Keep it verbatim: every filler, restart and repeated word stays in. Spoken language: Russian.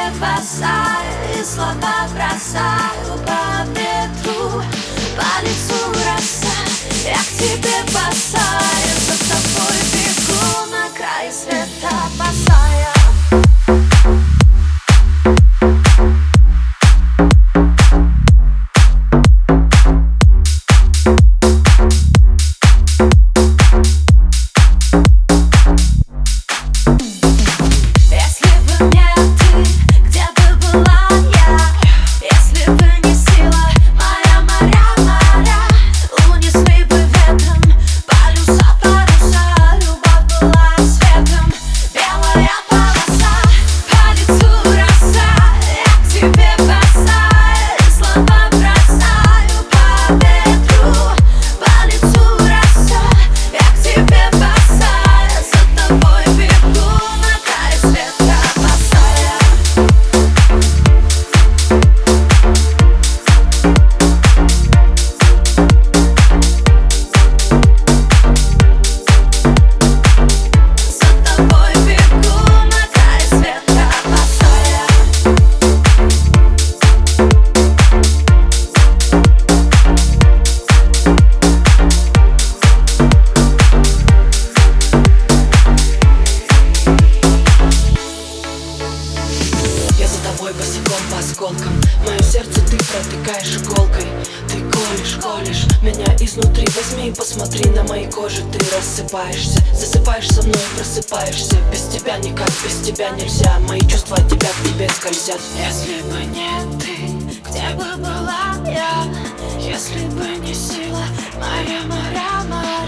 тебе босая, и слова бросаю по ветру, по лицу роса. Я к тебе босая, за тобой бегу на край света босая. Босиком по осколкам мое сердце ты протыкаешь иголкой. Ты колешь, колешь меня изнутри. Возьми и посмотри на моей коже. Ты рассыпаешься, засыпаешь со мной, просыпаешься. Без тебя никак, без тебя нельзя. Мои чувства от тебя к тебе скользят. Если бы не ты, где бы была я? Если бы не сила моя, моя, моя.